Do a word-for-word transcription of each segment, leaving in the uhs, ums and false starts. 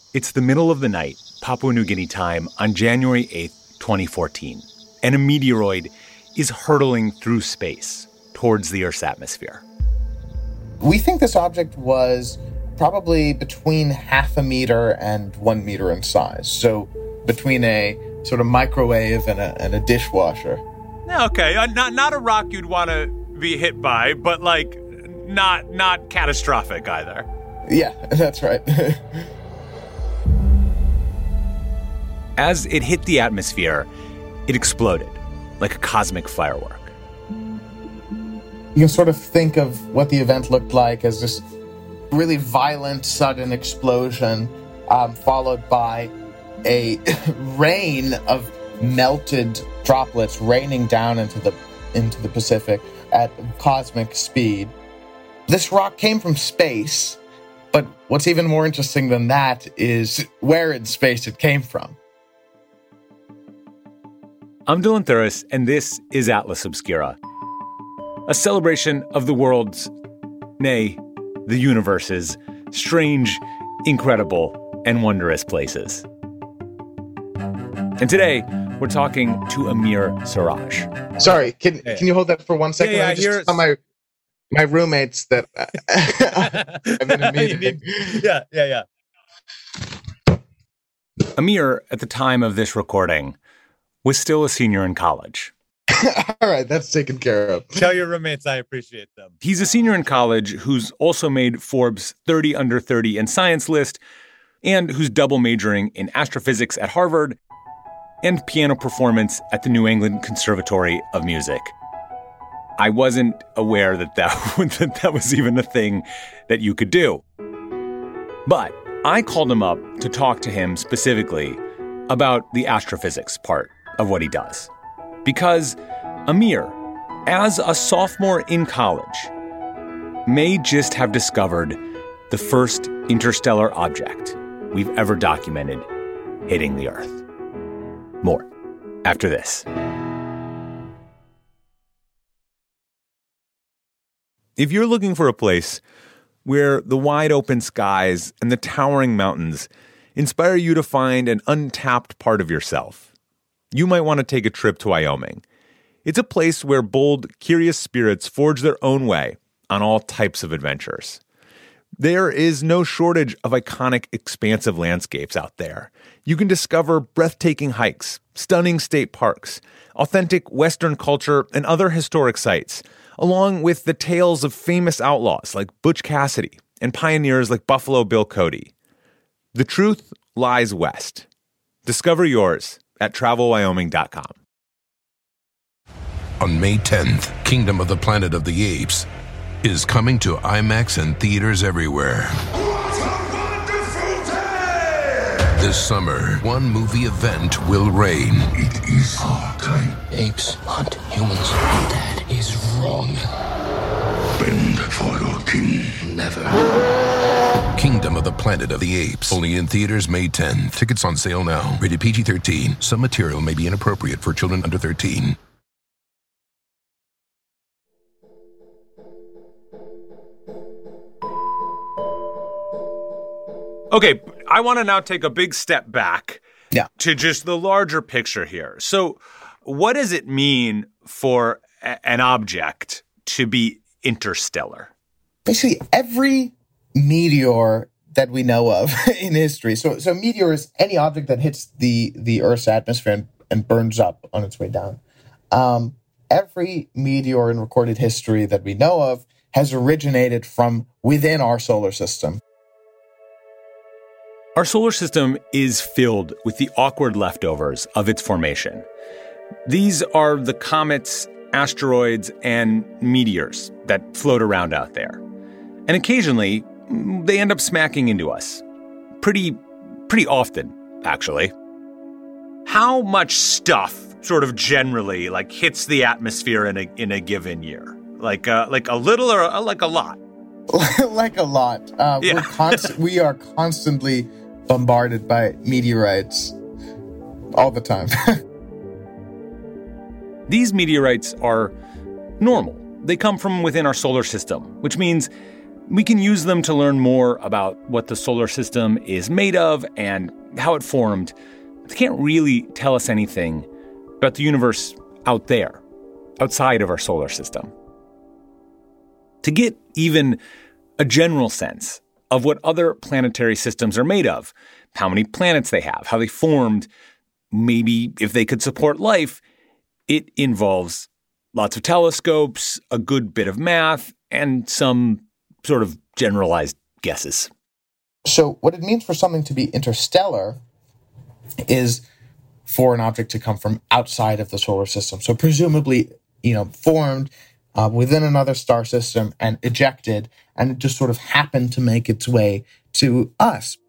It's the middle of the night, Papua New Guinea time, on January eighth, twenty fourteen, and a meteoroid is hurtling through space towards the Earth's atmosphere. We think this object was probably between half a meter and one meter in size. So between a sort of microwave and a, and a dishwasher. Okay, uh, not not a rock you'd want to be hit by, but like not not catastrophic either. Yeah, that's right. As it hit the atmosphere, it exploded like a cosmic firework. You can sort of think of what the event looked like as this really violent, sudden explosion, um, followed by a rain of melted droplets raining down into the into the Pacific at cosmic speed. This rock came from space, but what's even more interesting than that is where in space it came from. I'm Dylan Thuras, and this is Atlas Obscura, a celebration of the world's, nay, the universe's, strange, incredible, and wondrous places. And today, we're talking to Amir Siraj. Sorry, can hey. can you hold that for one second? Yeah, yeah, I just tell my my roommates that I'm in a meeting. Need, yeah, yeah, yeah. Amir, at the time of this recording, was still a senior in college. All right, that's taken care of. Tell your roommates I appreciate them. He's a senior in college who's also made Forbes thirty under thirty in science list and who's double majoring in astrophysics at Harvard and piano performance at the New England Conservatory of Music. I wasn't aware that that, that that was even a thing that you could do. But I called him up to talk to him specifically about the astrophysics part of what he does. Because Amir, as a sophomore in college, may just have discovered the first interstellar object we've ever documented hitting the Earth. More after this. If you're looking for a place where the wide open skies and the towering mountains inspire you to find an untapped part of yourself, you might want to take a trip to Wyoming. It's a place where bold, curious spirits forge their own way on all types of adventures. There is no shortage of iconic, expansive landscapes out there. You can discover breathtaking hikes, stunning state parks, authentic Western culture, and other historic sites, along with the tales of famous outlaws like Butch Cassidy and pioneers like Buffalo Bill Cody. The truth lies west. Discover yours at travel wyoming dot com. On May tenth, Kingdom of the Planet of the Apes is coming to IMAX and theaters everywhere. What a wonderful day! This summer, one movie event will reign. It is our time. Apes hunt humans. That is wrong. Bend for your king. Never. Kingdom of the Planet of the Apes. Only in theaters May tenth. Tickets on sale now. Rated P G thirteen. Some material may be inappropriate for children under thirteen. Okay, I want to now take a big step back yeah. to just the larger picture here. So what does it mean for a- an object to be interstellar? Basically, every meteor that we know of in history. So, so meteor is any object that hits the, the Earth's atmosphere and, and burns up on its way down. Um, every meteor in recorded history that we know of has originated from within our solar system. Our solar system is filled with the awkward leftovers of its formation. These are the comets, asteroids, and meteors that float around out there. And occasionally, they end up smacking into us. Pretty, pretty often, actually. How much stuff sort of generally like hits the atmosphere in a in a given year? Like uh, like a little or a, like a lot? Like a lot. Uh, yeah. we're const- we are constantly bombarded by meteorites all the time. These meteorites are normal. They come from within our solar system, which means We can use them to learn more about what the solar system is made of and how it formed. They can't really tell us anything about the universe out there, outside of our solar system. To get even a general sense of what other planetary systems are made of, how many planets they have, how they formed, maybe if they could support life, it involves lots of telescopes, a good bit of math, and some sort of generalized guesses. So what it means for something to be interstellar is for an object to come from outside of the solar system. So presumably, you know, formed uh, within another star system and ejected, and it just sort of happened to make its way to us.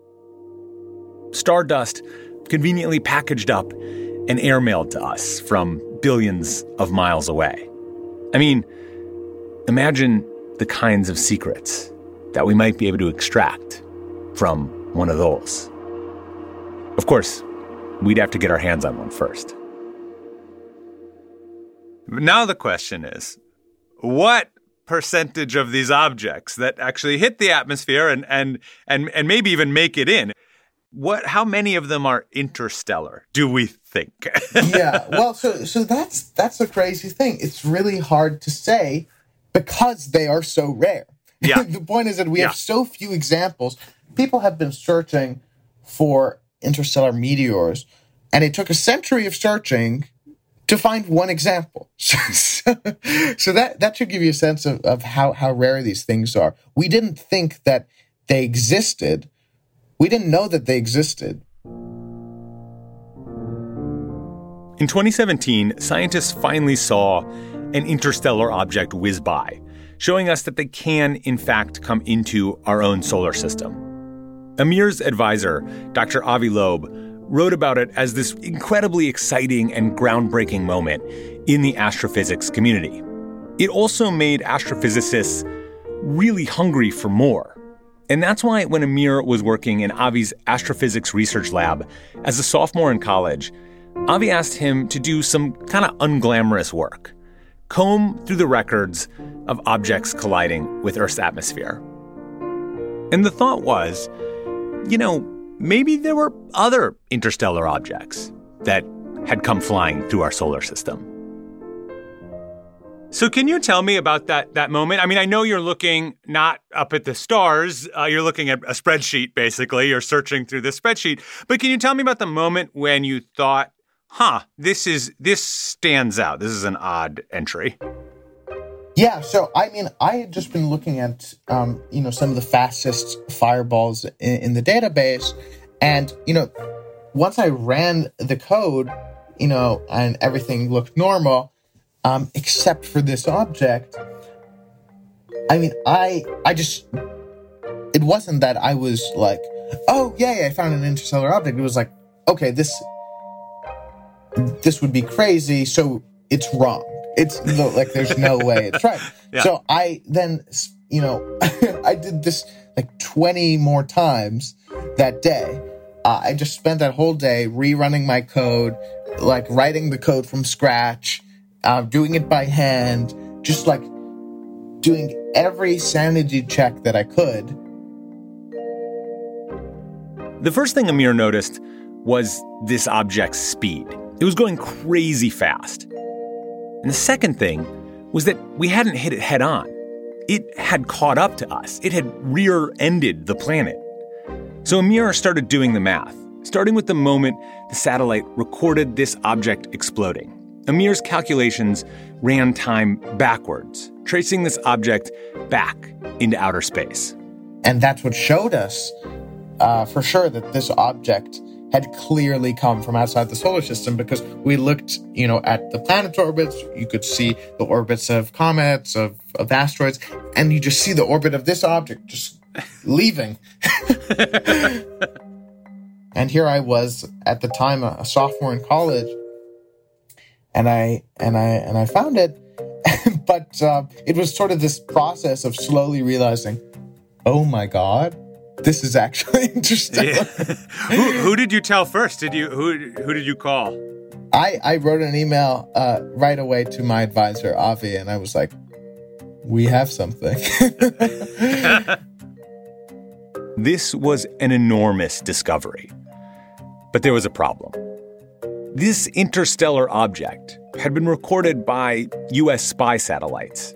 Stardust conveniently packaged up and airmailed to us from billions of miles away. I mean, imagine the kinds of secrets that we might be able to extract from one of those. Of course, we'd have to get our hands on one first. Now the question is, what percentage of these objects that actually hit the atmosphere and and and, and maybe even make it in, what how many of them are interstellar, do we think? Yeah, well, so so that's that's a crazy thing. It's really hard to say because they are so rare. Yeah. The point is that we yeah. have so few examples. People have been searching for interstellar meteors, and it took a century of searching to find one example. so, so that, that should give you a sense of, of how, how rare these things are. We didn't think that they existed. We didn't know that they existed. In twenty seventeen, scientists finally saw an interstellar object whiz by, showing us that they can, in fact, come into our own solar system. Amir's advisor, Doctor Avi Loeb, wrote about it as this incredibly exciting and groundbreaking moment in the astrophysics community. It also made astrophysicists really hungry for more. And that's why when Amir was working in Avi's astrophysics research lab as a sophomore in college, Avi asked him to do some kind of unglamorous work, comb through the records of objects colliding with Earth's atmosphere. And the thought was, you know, maybe there were other interstellar objects that had come flying through our solar system. So can you tell me about that that moment? I mean, I know you're looking not up at the stars. Uh, you're looking at a spreadsheet, basically. You're searching through the spreadsheet. But can you tell me about the moment when you thought, huh, this is this stands out. This is an odd entry. Yeah, so, I mean, I had just been looking at, um, you know, some of the fastest fireballs in, in the database. And, you know, once I ran the code, you know, and everything looked normal, um, except for this object, I mean, I I just, it wasn't that I was like, oh, yeah, yeah, I found an interstellar object. It was like, okay, this, this would be crazy, so it's wrong. It's no, like, there's no way it's right. Yeah. So I then, you know, I did this like twenty more times that day. Uh, I just spent that whole day rerunning my code, like writing the code from scratch, uh, doing it by hand, just like doing every sanity check that I could. The first thing Amir noticed was this object's speed. It was going crazy fast. And the second thing was that we hadn't hit it head on. It had caught up to us. It had rear-ended the planet. So Amir started doing the math, starting with the moment the satellite recorded this object exploding. Amir's calculations ran time backwards, tracing this object back into outer space. And that's what showed us, uh, for sure, that this object had clearly come from outside the solar system, because we looked, you know, at the planet orbits. You could see the orbits of comets, of, of asteroids, and you just see the orbit of this object just leaving. And here I was at the time, a, a sophomore in college, and I and I and I found it. But uh, it was sort of this process of slowly realizing, oh my God, this is actually interesting. Yeah. who, who did you tell first? Did you who who did you call? I, I wrote an email uh, right away to my advisor, Avi, and I was like, we have something. This was an enormous discovery. But there was a problem. This interstellar object had been recorded by U S spy satellites.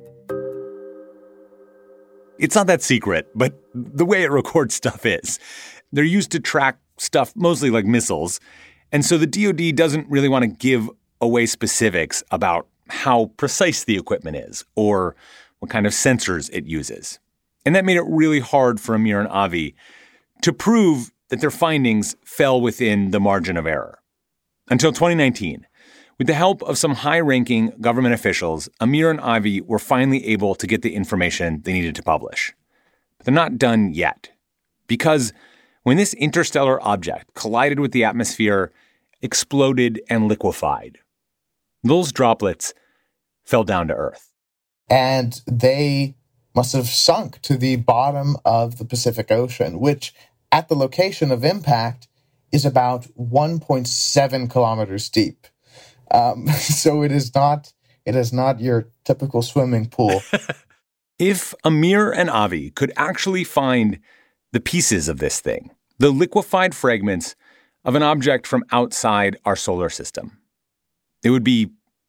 It's not that secret, but the way it records stuff is. They're used to track stuff mostly like missiles, and so the D O D doesn't really want to give away specifics about how precise the equipment is or what kind of sensors it uses. And that made it really hard for Amir and Avi to prove that their findings fell within the margin of error. Until twenty nineteen, with the help of some high-ranking government officials, Amir and Avi were finally able to get the information they needed to publish. But they're not done yet, because when this interstellar object collided with the atmosphere, exploded and liquefied, those droplets fell down to Earth. And they must have sunk to the bottom of the Pacific Ocean, which at the location of impact is about one point seven kilometers deep. Um, so it is not it is not your typical swimming pool. If Amir and Avi could actually find the pieces of this thing, the liquefied fragments of an object from outside our solar system, it would be,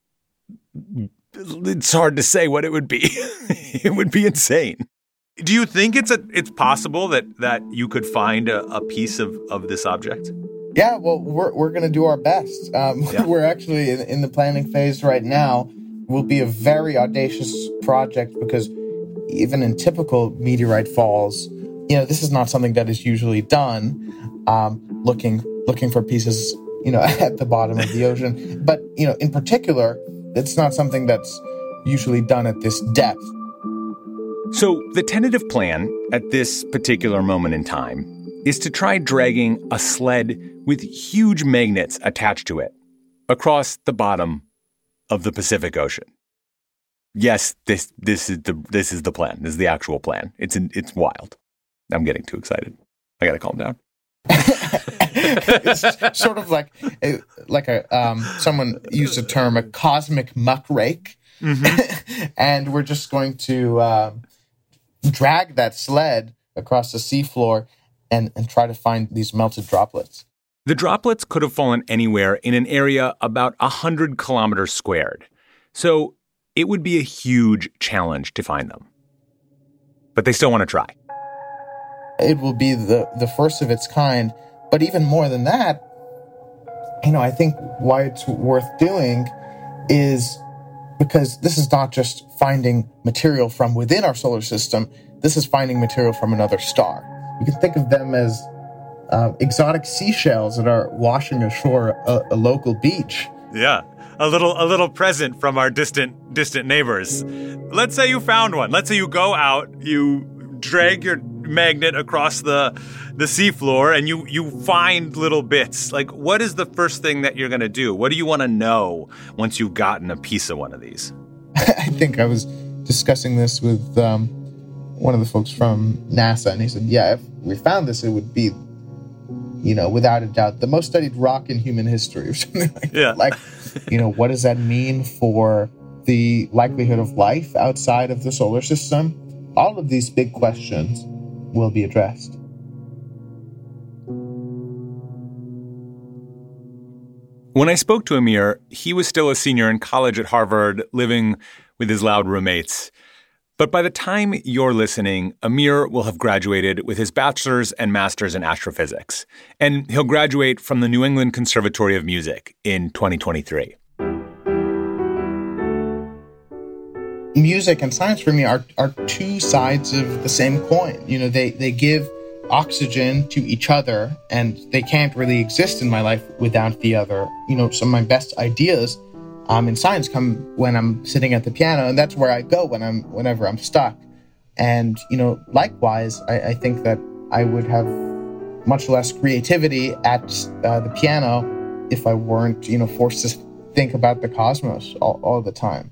it's hard to say what it would be. It would be insane. Do you think it's a it's possible that that you could find a, a piece of, of this object? Yeah, well, we're we're going to do our best. Um, yeah. We're actually in, in the planning phase right now. Will be a very audacious project because even in typical meteorite falls, you know, this is not something that is usually done. Um, looking looking for pieces, you know, at the bottom of the ocean. But you know, in particular, it's not something that's usually done at this depth. So the tentative plan at this particular moment in time is to try dragging a sled with huge magnets attached to it across the bottom of the Pacific Ocean. Yes, this this is the this is the plan. This is the actual plan. It's in, it's wild. I'm getting too excited. I gotta calm down. It's sort of like a, like a um, someone used the term a cosmic muckrake, mm-hmm. And we're just going to um, drag that sled across the seafloor and and try to find these melted droplets. The droplets could have fallen anywhere in an area about one hundred kilometers squared. So it would be a huge challenge to find them. But they still want to try. It will be the, the first of its kind. But even more than that, you know, I think why it's worth doing is because this is not just finding material from within our solar system. This is finding material from another star. You can think of them as uh, exotic seashells that are washing ashore a, a local beach. Yeah, a little a little present from our distant distant neighbors. Let's say you found one. Let's say you go out, you drag your magnet across the the seafloor, and you you find little bits. Like, what is the first thing that you're going to do? What do you want to know once you've gotten a piece of one of these? I think I was discussing this with um, one of the folks from NASA, and he said, yeah, if we found this, it would be, you know, without a doubt, the most studied rock in human history or something like yeah. that. Like, you know, what does that mean for the likelihood of life outside of the solar system? All of these big questions will be addressed. When I spoke to Amir, he was still a senior in college at Harvard, living with his loud roommates. But by the time you're listening, Amir will have graduated with his bachelor's and master's in astrophysics. And he'll graduate from the New England Conservatory of Music in twenty twenty-three. Music and science for me are, are two sides of the same coin. You know, they, they give oxygen to each other, and they can't really exist in my life without the other. You know, some of my best ideas um, in science come when I'm sitting at the piano, and that's where I go when I'm whenever I'm stuck. And, you know, likewise, I, I think that I would have much less creativity at uh, the piano if I weren't, you know, forced to think about the cosmos all, all the time.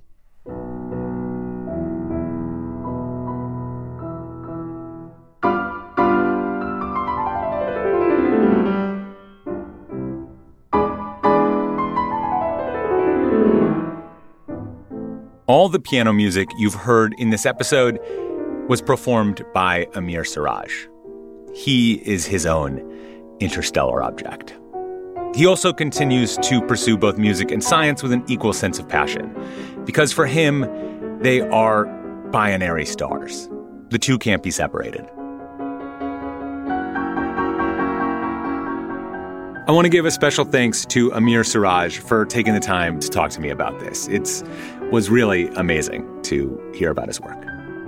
All the piano music you've heard in this episode was performed by Amir Siraj. He is his own interstellar object. He also continues to pursue both music and science with an equal sense of passion, because for him, they are binary stars. The two can't be separated. I want to give a special thanks to Amir Siraj for taking the time to talk to me about this. It was really amazing to hear about his work.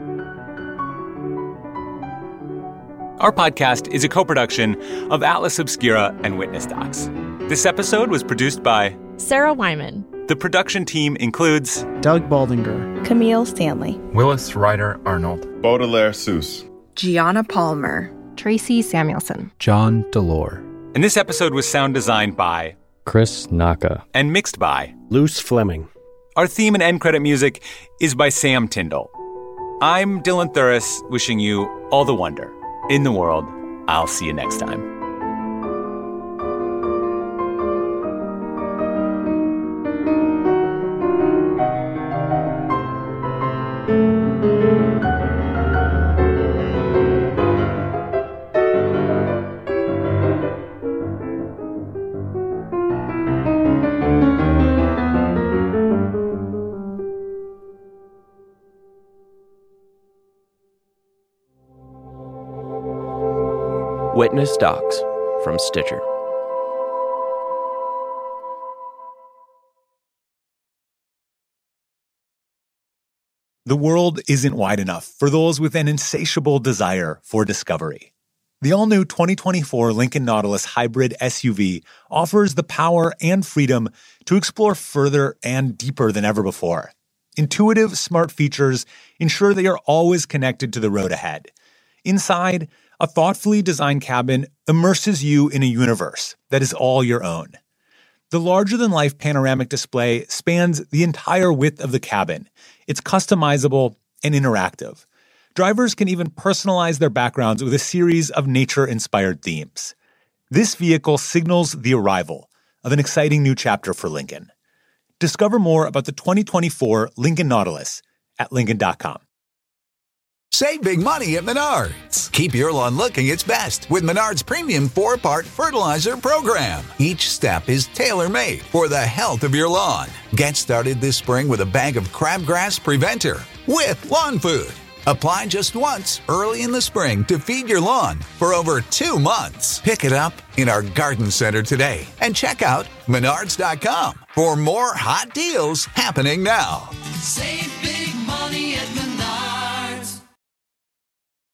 Our podcast is a co-production of Atlas Obscura and Witness Docs. This episode was produced by Sarah Wyman. The production team includes Doug Baldinger, Camille Stanley, Willis Ryder Arnold, Baudelaire Seuss, Gianna Palmer, Tracy Samuelson, John Delore. And this episode was sound designed by Chris Naka and mixed by Luce Fleming. Our theme and end credit music is by Sam Tyndall. I'm Dylan Thuras, wishing you all the wonder in the world. I'll see you next time. Witness Docs from Stitcher. The world isn't wide enough for those with an insatiable desire for discovery. The all-new twenty twenty-four Lincoln Nautilus Hybrid S U V offers the power and freedom to explore further and deeper than ever before. Intuitive, smart features ensure they are always connected to the road ahead. Inside, a thoughtfully designed cabin immerses you in a universe that is all your own. The larger-than-life panoramic display spans the entire width of the cabin. It's customizable and interactive. Drivers can even personalize their backgrounds with a series of nature-inspired themes. This vehicle signals the arrival of an exciting new chapter for Lincoln. Discover more about the twenty twenty-four Lincoln Nautilus at Lincoln dot com. Save big money at Menards. Keep your lawn looking its best with Menards Premium four-part fertilizer program. Each step is tailor-made for the health of your lawn. Get started this spring with a bag of crabgrass preventer with lawn food. Apply just once early in the spring to feed your lawn for over two months. Pick it up in our garden center today and check out Menards dot com for more hot deals happening now. Save